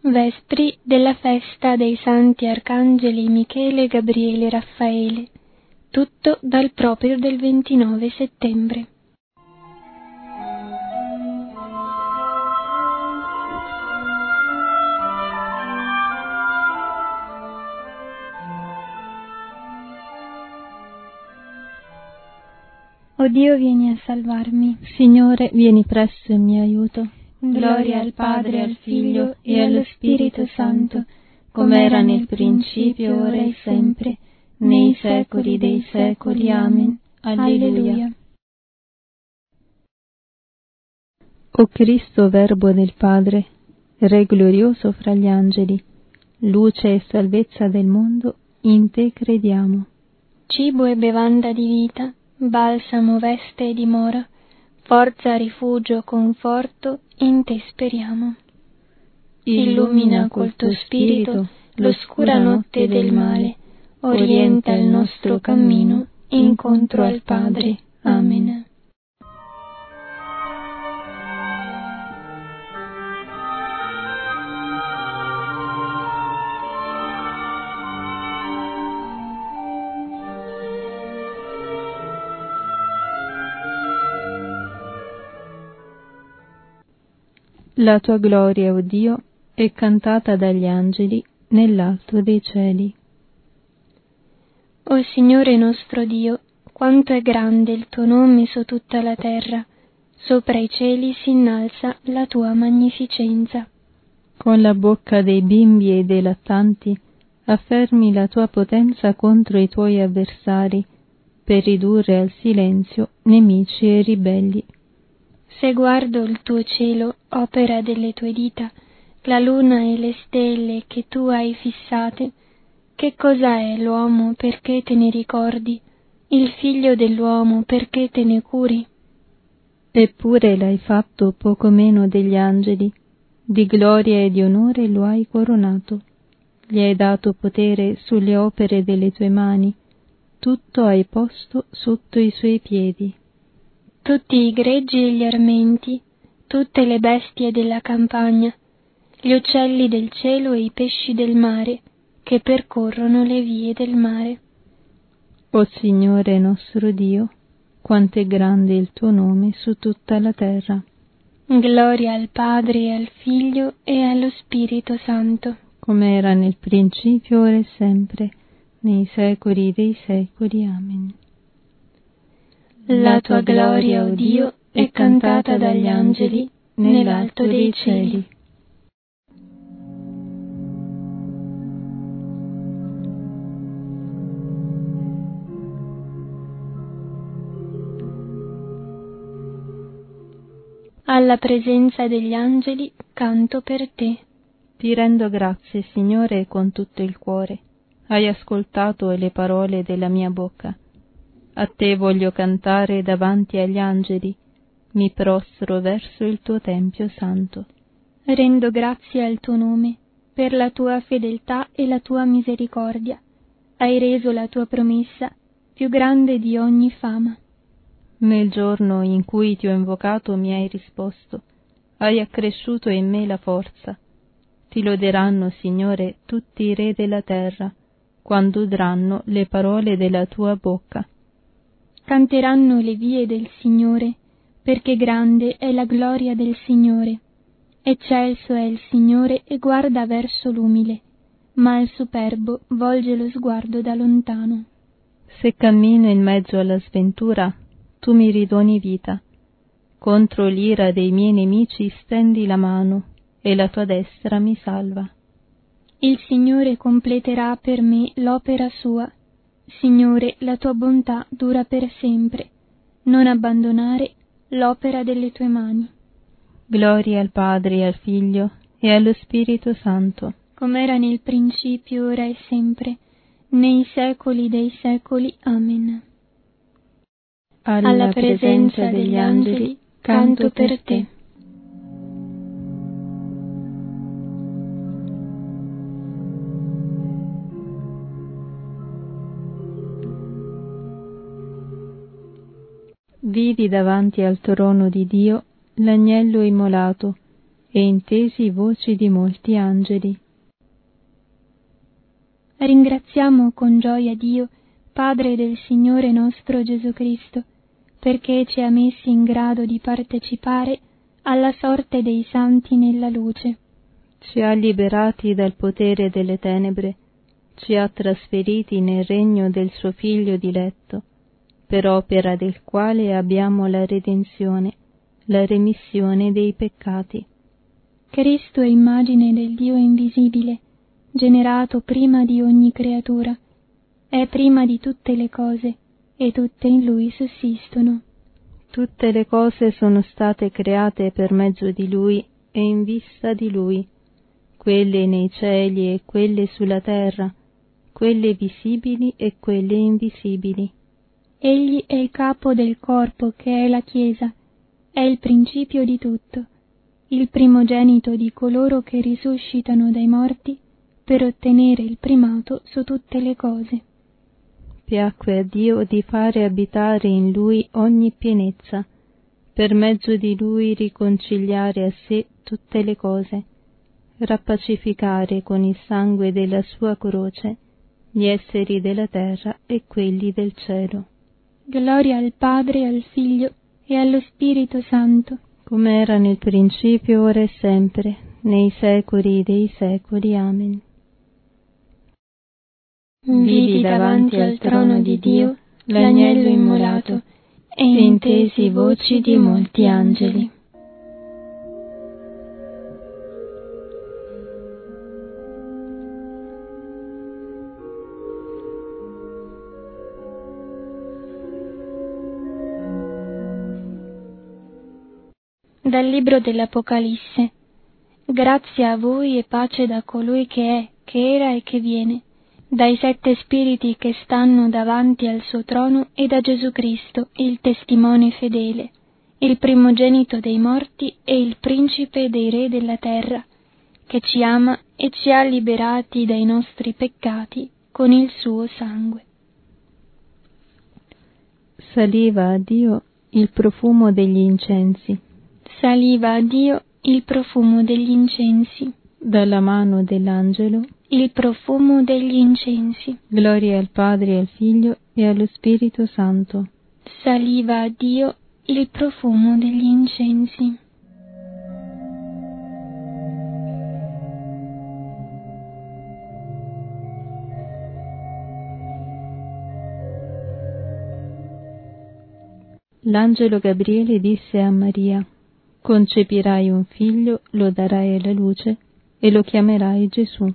Vespri della festa dei santi arcangeli Michele, Gabriele e Raffaele, tutto dal proprio del 29 settembre. O Dio, vieni a salvarmi. Signore, vieni presto in mio aiuto. Gloria al Padre, al Figlio e allo Spirito Santo, come era nel principio, ora e sempre, nei secoli dei secoli. Amen. Alleluia. O Cristo, Verbo del Padre, Re glorioso fra gli angeli, luce e salvezza del mondo, in te crediamo. Cibo e bevanda di vita, balsamo, veste e dimora, forza, rifugio, conforto, in te speriamo. Illumina col tuo spirito l'oscura notte del male, orienta il nostro cammino incontro al Padre. Amen. La tua gloria, o Dio, è cantata dagli angeli nell'alto dei cieli. O Signore nostro Dio, quanto è grande il tuo nome su tutta la terra, sopra i cieli si innalza la tua magnificenza. Con la bocca dei bimbi e dei lattanti affermi la tua potenza contro i tuoi avversari, per ridurre al silenzio nemici e ribelli. Se guardo il tuo cielo, opera delle tue dita, la luna e le stelle che tu hai fissate, che cosa è l'uomo perché te ne ricordi, il figlio dell'uomo perché te ne curi? Eppure l'hai fatto poco meno degli angeli, di gloria e di onore lo hai coronato, gli hai dato potere sulle opere delle tue mani, tutto hai posto sotto i suoi piedi. Tutti i greggi e gli armenti, tutte le bestie della campagna, gli uccelli del cielo e i pesci del mare, che percorrono le vie del mare. O Signore nostro Dio, quanto è grande il tuo nome su tutta la terra. Gloria al Padre e al Figlio e allo Spirito Santo, come era nel principio, ora e sempre, nei secoli dei secoli. Amen. La tua gloria, o Dio, è cantata dagli angeli nell'alto dei cieli. Alla presenza degli angeli canto per te. Ti rendo grazie, Signore, con tutto il cuore. Hai ascoltato le parole della mia bocca. A te voglio cantare davanti agli angeli, mi prostro verso il tuo tempio santo. Rendo grazie al tuo nome, per la tua fedeltà e la tua misericordia. Hai reso la tua promessa più grande di ogni fama. Nel giorno in cui ti ho invocato mi hai risposto, hai accresciuto in me la forza. Ti loderanno, Signore, tutti i re della terra, quando udranno le parole della tua bocca. Canteranno le vie del Signore, perché grande è la gloria del Signore. Eccelso è il Signore e guarda verso l'umile, ma al superbo volge lo sguardo da lontano. Se cammino in mezzo alla sventura, tu mi ridoni vita. Contro l'ira dei miei nemici stendi la mano, e la tua destra mi salva. Il Signore completerà per me l'opera sua. Signore, la tua bontà dura per sempre. Non abbandonare l'opera delle tue mani. Gloria al Padre e al Figlio e allo Spirito Santo, come era nel principio, ora e sempre, nei secoli dei secoli. Amen. Alla presenza degli angeli canto per te. Vidi davanti al trono di Dio l'agnello immolato e intesi voci di molti angeli. Ringraziamo con gioia Dio, Padre del Signore nostro Gesù Cristo, perché ci ha messi in grado di partecipare alla sorte dei santi nella luce. Ci ha liberati dal potere delle tenebre, ci ha trasferiti nel regno del suo Figlio diletto, per opera del quale abbiamo la redenzione, la remissione dei peccati. Cristo è immagine del Dio invisibile, generato prima di ogni creatura, è prima di tutte le cose, e tutte in Lui sussistono. Tutte le cose sono state create per mezzo di Lui e in vista di Lui, quelle nei cieli e quelle sulla terra, quelle visibili e quelle invisibili. Egli è il capo del corpo che è la Chiesa, è il principio di tutto, il primogenito di coloro che risuscitano dai morti per ottenere il primato su tutte le cose. Piacque a Dio di fare abitare in Lui ogni pienezza, per mezzo di Lui riconciliare a sé tutte le cose, rappacificare con il sangue della sua croce gli esseri della terra e quelli del cielo. Gloria al Padre, al Figlio e allo Spirito Santo, come era nel principio, ora e sempre, nei secoli dei secoli. Amen. Vidi davanti al trono di Dio l'agnello immolato e intesi voci di molti angeli. Dal libro dell'Apocalisse. Grazia a voi e pace da colui che è, che era e che viene, dai 7 spiriti che stanno davanti al suo trono e da Gesù Cristo, il testimone fedele, il primogenito dei morti e il principe dei re della terra, che ci ama e ci ha liberati dai nostri peccati con il suo sangue. Saliva a Dio il profumo degli incensi. Saliva a Dio il profumo degli incensi. Dalla mano dell'angelo il profumo degli incensi. Gloria al Padre e al Figlio e allo Spirito Santo. Saliva a Dio il profumo degli incensi. L'angelo Gabriele disse a Maria: concepirai un figlio, lo darai alla luce e lo chiamerai Gesù.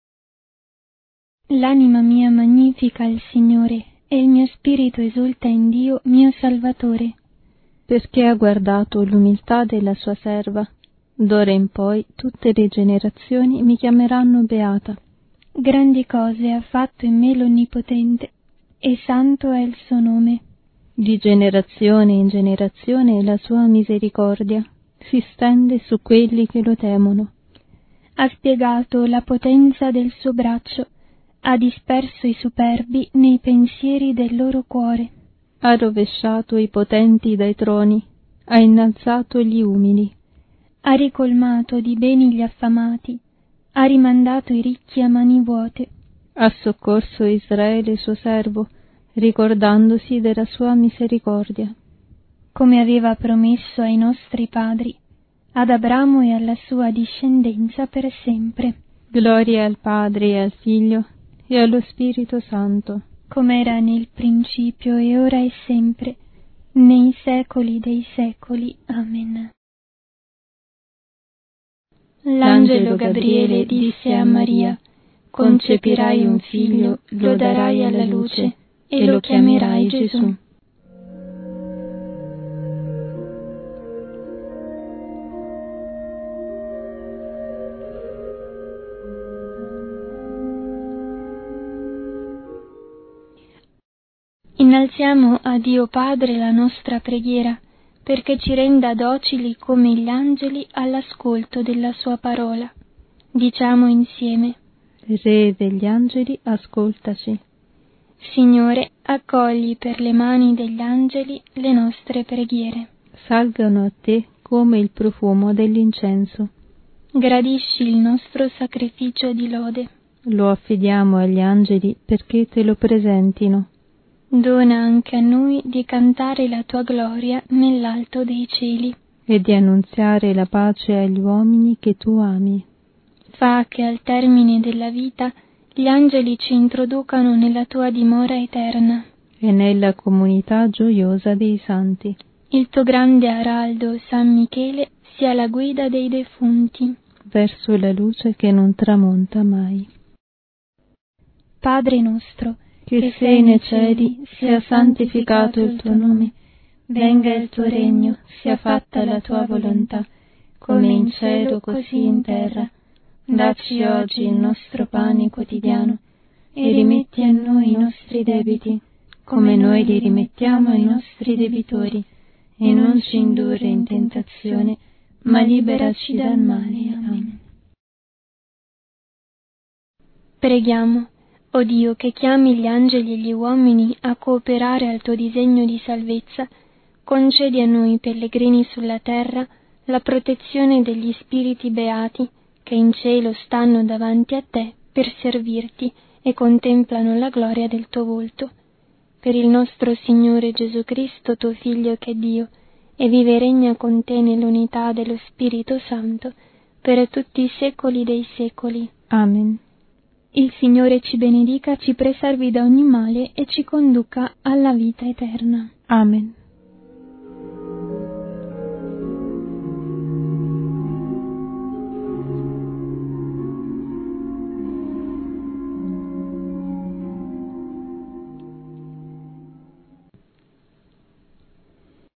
L'anima mia magnifica il Signore, e il mio spirito esulta in Dio mio Salvatore, perché ha guardato l'umiltà della sua serva. D'ora in poi tutte le generazioni mi chiameranno beata. Grandi cose ha fatto in me l'Onnipotente, e santo è il suo nome. Di generazione in generazione la sua misericordia si stende su quelli che lo temono. Ha spiegato la potenza del suo braccio, ha disperso i superbi nei pensieri del loro cuore. Ha rovesciato i potenti dai troni, ha innalzato gli umili. Ha ricolmato di beni gli affamati, ha rimandato i ricchi a mani vuote. Ha soccorso Israele suo servo, ricordandosi della sua misericordia. Come aveva promesso ai nostri padri, ad Abramo e alla sua discendenza per sempre. Gloria al Padre e al Figlio e allo Spirito Santo, come era nel principio e ora e sempre, nei secoli dei secoli. Amen. L'angelo Gabriele disse a Maria: concepirai un figlio, lo darai alla luce e lo chiamerai Gesù. Innalziamo a Dio Padre la nostra preghiera, perché ci renda docili come gli angeli all'ascolto della sua parola. Diciamo insieme: Re degli angeli, ascoltaci. Signore, accogli per le mani degli angeli le nostre preghiere. Salgano a te come il profumo dell'incenso. gradisci il nostro sacrificio di lode. Lo affidiamo agli angeli perché te lo presentino. Dona anche a noi di cantare la tua gloria nell'alto dei cieli e di annunziare la pace agli uomini che tu ami. Fa che al termine della vita gli angeli ci introducano nella tua dimora eterna e nella comunità gioiosa dei santi. Il tuo grande araldo, San Michele, sia la guida dei defunti verso la luce che non tramonta mai. Padre nostro, che sei nei cieli, sia santificato il tuo nome. Venga il tuo regno, sia fatta la tua volontà, come in cielo così in terra. Dacci oggi il nostro pane quotidiano e rimetti a noi i nostri debiti, come noi li rimettiamo ai nostri debitori, e non ci indurre in tentazione, ma liberaci dal male. Amen. Preghiamo. O Dio, che chiami gli angeli e gli uomini a cooperare al tuo disegno di salvezza, concedi a noi pellegrini sulla terra la protezione degli spiriti beati che in cielo stanno davanti a te per servirti e contemplano la gloria del tuo volto. Per il nostro Signore Gesù Cristo, tuo Figlio che è Dio, e vive e regna con te nell'unità dello Spirito Santo, per tutti i secoli dei secoli. Amen. Il Signore ci benedica, ci preservi da ogni male e ci conduca alla vita eterna. Amen.